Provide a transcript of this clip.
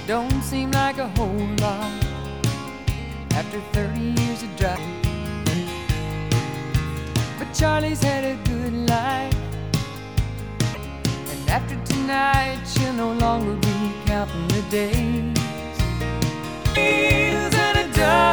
don't seem like a whole lot after 30 years of driving. But Charlie's had a good life, and after tonight she'll no longer be counting the days. Wheels and a dog